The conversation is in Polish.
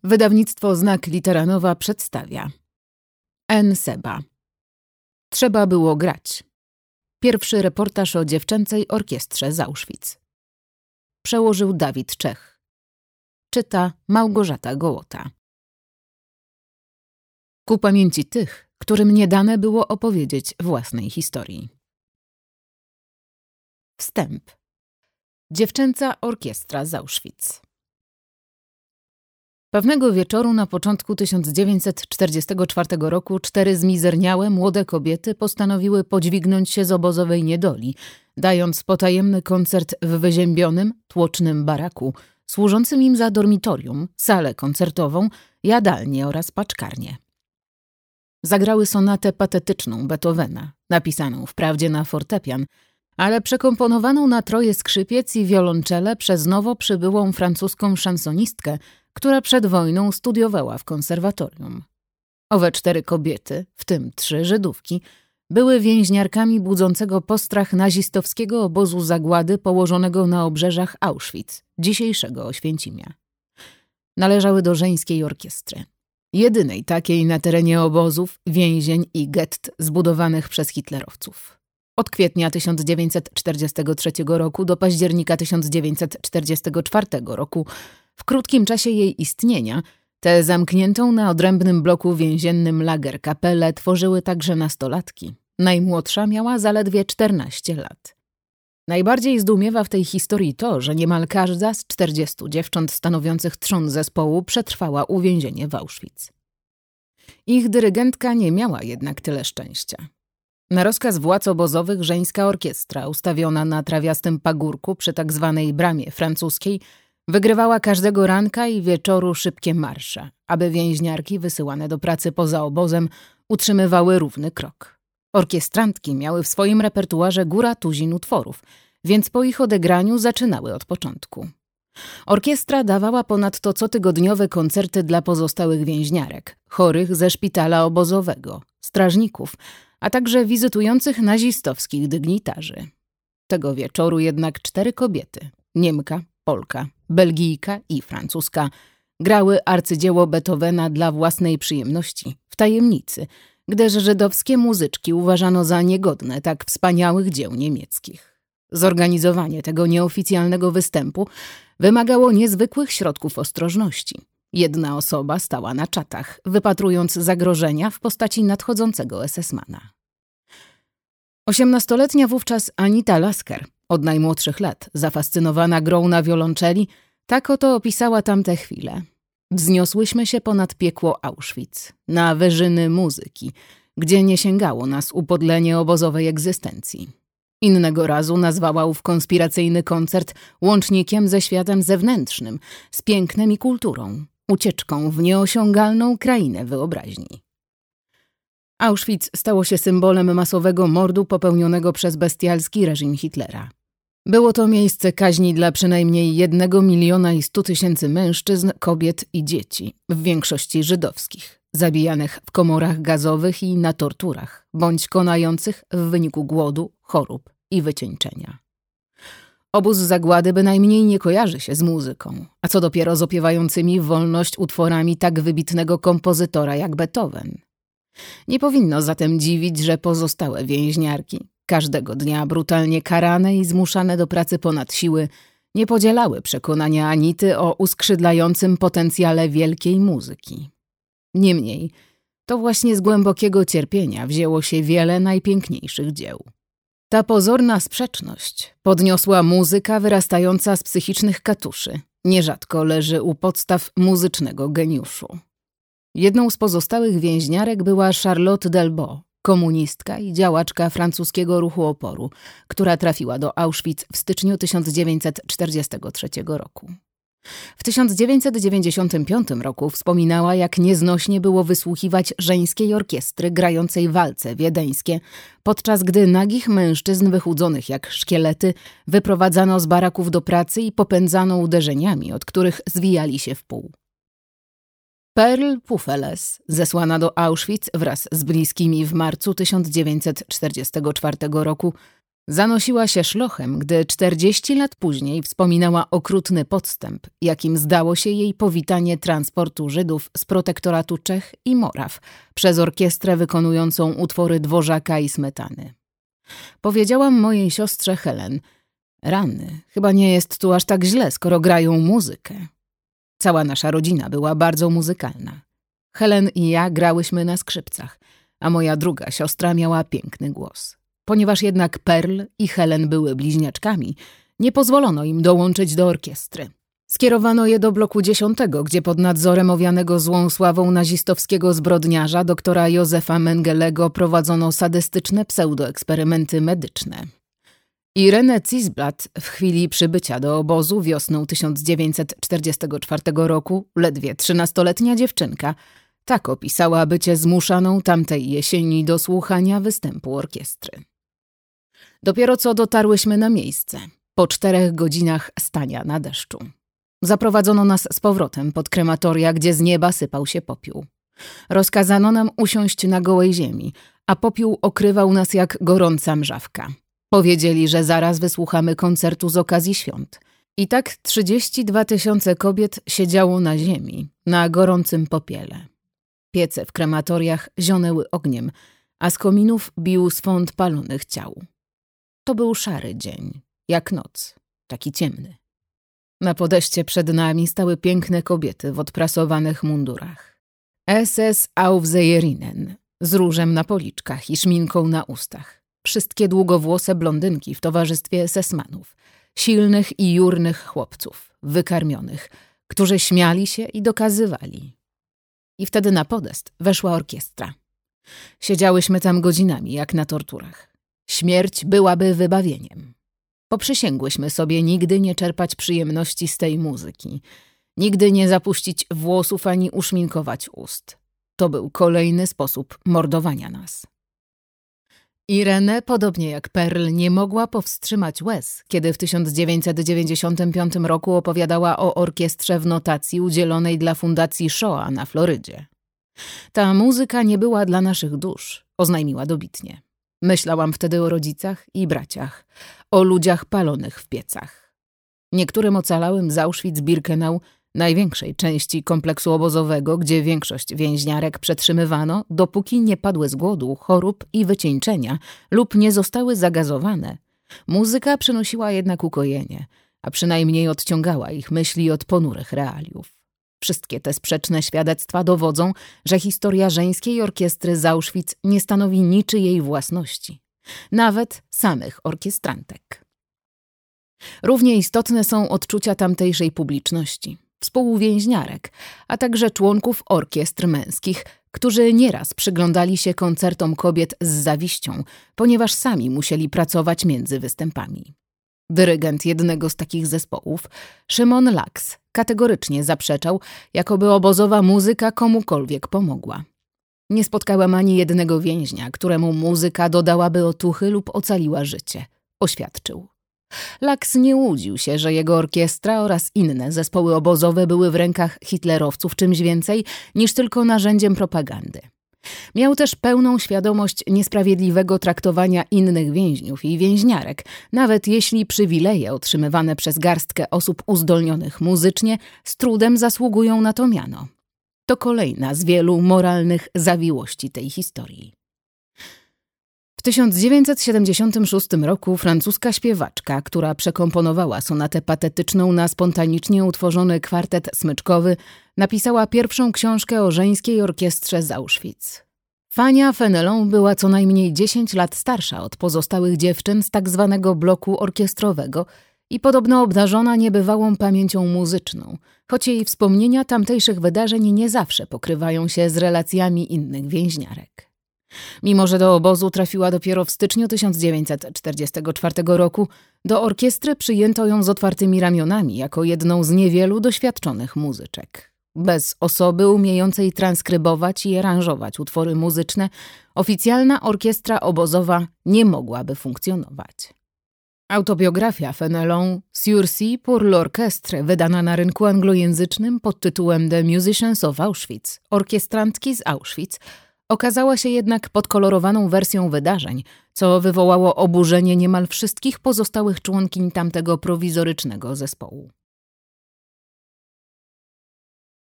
Wydawnictwo Znak Litera Nowa przedstawia N. Seba. Trzeba było grać. Pierwszy reportaż o dziewczęcej orkiestrze z Auschwitz. Przełożył Dawid Czech. Czyta Małgorzata Gołota. Ku pamięci tych, którym nie dane było opowiedzieć własnej historii. Wstęp. Dziewczęca orkiestra z Auschwitz. Pewnego wieczoru na początku 1944 roku 4 zmizerniałe młode kobiety postanowiły podźwignąć się z obozowej niedoli, dając potajemny koncert w wyziębionym, tłocznym baraku, służącym im za dormitorium, salę koncertową, jadalnię oraz paczkarnię. Zagrały sonatę patetyczną Beethovena, napisaną wprawdzie na fortepian, ale przekomponowaną na 3 skrzypiec i wiolonczele przez nowo przybyłą francuską szansonistkę, która przed wojną studiowała w konserwatorium. Owe 4 kobiety, w tym 3 Żydówki, były więźniarkami budzącego postrach nazistowskiego obozu zagłady położonego na obrzeżach Auschwitz, dzisiejszego Oświęcimia. Należały do żeńskiej orkiestry. Jedynej takiej na terenie obozów, więzień i gett zbudowanych przez hitlerowców. Od kwietnia 1943 roku do października 1944 roku, w krótkim czasie jej istnienia, tę zamkniętą na odrębnym bloku więziennym lagerkapelę tworzyły także nastolatki. Najmłodsza miała zaledwie 14 lat. Najbardziej zdumiewa w tej historii to, że niemal każda z 40 dziewcząt stanowiących trzon zespołu przetrwała uwięzienie w Auschwitz. Ich dyrygentka nie miała jednak tyle szczęścia. Na rozkaz władz obozowych żeńska orkiestra, ustawiona na trawiastym pagórku przy tak zwanej bramie francuskiej, wygrywała każdego ranka i wieczoru szybkie marsze, aby więźniarki wysyłane do pracy poza obozem utrzymywały równy krok. Orkiestrantki miały w swoim repertuarze góra tuzin utworów, więc po ich odegraniu zaczynały od początku. Orkiestra dawała ponadto cotygodniowe koncerty dla pozostałych więźniarek, chorych ze szpitala obozowego, strażników, a także wizytujących nazistowskich dygnitarzy. Tego wieczoru jednak 4 kobiety, Niemka, Polka, Belgijka i Francuska, grały arcydzieło Beethovena dla własnej przyjemności, w tajemnicy, gdyż żydowskie muzyczki uważano za niegodne tak wspaniałych dzieł niemieckich. Zorganizowanie tego nieoficjalnego występu wymagało niezwykłych środków ostrożności. Jedna osoba stała na czatach, wypatrując zagrożenia w postaci nadchodzącego SS-mana. 18-letnia wówczas Anita Lasker, od najmłodszych lat, zafascynowana grą na wiolonczeli, tak oto opisała tamte chwile. Wzniosłyśmy się ponad piekło Auschwitz, na wyżyny muzyki, gdzie nie sięgało nas upodlenie obozowej egzystencji. Innego razu nazwała ów konspiracyjny koncert łącznikiem ze światem zewnętrznym, z pięknem i kulturą, ucieczką w nieosiągalną krainę wyobraźni. Auschwitz stało się symbolem masowego mordu popełnionego przez bestialski reżim Hitlera. Było to miejsce kaźni dla przynajmniej 1,1 200 mężczyzn, kobiet i dzieci, w większości żydowskich, zabijanych w komorach gazowych i na torturach, bądź konających w wyniku głodu, chorób i wycieńczenia. Obóz zagłady bynajmniej nie kojarzy się z muzyką, a co dopiero z opiewającymi wolność utworami tak wybitnego kompozytora jak Beethoven. Nie powinno zatem dziwić, że pozostałe więźniarki, każdego dnia brutalnie karane i zmuszane do pracy ponad siły, nie podzielały przekonania Anity o uskrzydlającym potencjale wielkiej muzyki. Niemniej, to właśnie z głębokiego cierpienia wzięło się wiele najpiękniejszych dzieł. Ta pozorna sprzeczność podniosła muzyka wyrastająca z psychicznych katuszy, nierzadko leży u podstaw muzycznego geniuszu. Jedną z pozostałych więźniarek była Charlotte Delbo, komunistka i działaczka francuskiego ruchu oporu, która trafiła do Auschwitz w styczniu 1943 roku. W 1995 roku wspominała, jak nieznośnie było wysłuchiwać żeńskiej orkiestry grającej walce wiedeńskie, podczas gdy nagich mężczyzn wychudzonych jak szkielety wyprowadzano z baraków do pracy i popędzano uderzeniami, od których zwijali się w pół. Perl Pufeles, zesłana do Auschwitz wraz z bliskimi w marcu 1944 roku, Zanosiła się szlochem, gdy 40 lat później wspominała okrutny podstęp, jakim zdało się jej powitanie transportu Żydów z protektoratu Czech i Moraw przez orkiestrę wykonującą utwory Dworzaka i Smetany. Powiedziałam mojej siostrze Helen: rany, chyba nie jest tu aż tak źle, skoro grają muzykę. Cała nasza rodzina była bardzo muzykalna. Helen i ja grałyśmy na skrzypcach, a moja druga siostra miała piękny głos. Ponieważ jednak Pearl i Helen były bliźniaczkami, nie pozwolono im dołączyć do orkiestry. Skierowano je do bloku 10, gdzie pod nadzorem owianego złą sławą nazistowskiego zbrodniarza doktora Józefa Mengelego prowadzono sadystyczne pseudoeksperymenty medyczne. Irene Zisblatt w chwili przybycia do obozu wiosną 1944 roku, ledwie 13-letnia dziewczynka, tak opisała bycie zmuszaną tamtej jesieni do słuchania występu orkiestry. Dopiero co dotarłyśmy na miejsce, po 4 godzinach stania na deszczu. Zaprowadzono nas z powrotem pod krematoria, gdzie z nieba sypał się popiół. Rozkazano nam usiąść na gołej ziemi, a popiół okrywał nas jak gorąca mrzawka. Powiedzieli, że zaraz wysłuchamy koncertu z okazji świąt. I tak 32 000 kobiet siedziało na ziemi, na gorącym popiele. Piece w krematoriach zionęły ogniem, a z kominów bił swąd palonych ciał. To był szary dzień, jak noc, taki ciemny. Na podejście przed nami stały piękne kobiety w odprasowanych mundurach. SS Aufseherinnen, z różem na policzkach i szminką na ustach. Wszystkie długowłose blondynki w towarzystwie SS-manów, silnych i jurnych chłopców, wykarmionych, którzy śmiali się i dokazywali. I wtedy na podest weszła orkiestra. Siedziałyśmy tam godzinami, jak na torturach. Śmierć byłaby wybawieniem. Poprzysięgłyśmy sobie nigdy nie czerpać przyjemności z tej muzyki, nigdy nie zapuścić włosów ani uszminkować ust. To był kolejny sposób mordowania nas. Irene, podobnie jak Pearl, nie mogła powstrzymać łez, kiedy w 1995 roku opowiadała o orkiestrze w notacji udzielonej dla Fundacji Shoah na Florydzie. Ta muzyka nie była dla naszych dusz, oznajmiła dobitnie. Myślałam wtedy o rodzicach i braciach, o ludziach palonych w piecach. Niektórym ocalałym z Auschwitz-Birkenau, największej części kompleksu obozowego, gdzie większość więźniarek przetrzymywano, dopóki nie padły z głodu, chorób i wycieńczenia lub nie zostały zagazowane. Muzyka przynosiła jednak ukojenie, a przynajmniej odciągała ich myśli od ponurych realiów. Wszystkie te sprzeczne świadectwa dowodzą, że historia żeńskiej orkiestry z Auschwitz nie stanowi niczyjej własności, nawet samych orkiestrantek. Równie istotne są odczucia tamtejszej publiczności, współwięźniarek, a także członków orkiestr męskich, którzy nieraz przyglądali się koncertom kobiet z zawiścią, ponieważ sami musieli pracować między występami. Dyrygent jednego z takich zespołów, Szymon Laks, kategorycznie zaprzeczał, jakoby obozowa muzyka komukolwiek pomogła. Nie spotkałem ani jednego więźnia, któremu muzyka dodałaby otuchy lub ocaliła życie, oświadczył. Laks nie łudził się, że jego orkiestra oraz inne zespoły obozowe były w rękach hitlerowców czymś więcej niż tylko narzędziem propagandy. Miał też pełną świadomość niesprawiedliwego traktowania innych więźniów i więźniarek, nawet jeśli przywileje otrzymywane przez garstkę osób uzdolnionych muzycznie z trudem zasługują na to miano. To kolejna z wielu moralnych zawiłości tej historii. W 1976 roku francuska śpiewaczka, która przekomponowała sonatę patetyczną na spontanicznie utworzony kwartet smyczkowy, napisała pierwszą książkę o żeńskiej orkiestrze z Auschwitz. Fania Fenelon była co najmniej 10 lat starsza od pozostałych dziewczyn z tak zwanego bloku orkiestrowego i podobno obdarzona niebywałą pamięcią muzyczną, choć jej wspomnienia tamtejszych wydarzeń nie zawsze pokrywają się z relacjami innych więźniarek. Mimo że do obozu trafiła dopiero w styczniu 1944 roku, do orkiestry przyjęto ją z otwartymi ramionami jako jedną z niewielu doświadczonych muzyczek. Bez osoby umiejącej transkrybować i aranżować utwory muzyczne, oficjalna orkiestra obozowa nie mogłaby funkcjonować. Autobiografia Fenelon Sursis pour l'orchestre, wydana na rynku anglojęzycznym pod tytułem The Musicians of Auschwitz, orkiestrantki z Auschwitz, Okazała się jednak podkolorowaną wersją wydarzeń, co wywołało oburzenie niemal wszystkich pozostałych członkiń tamtego prowizorycznego zespołu.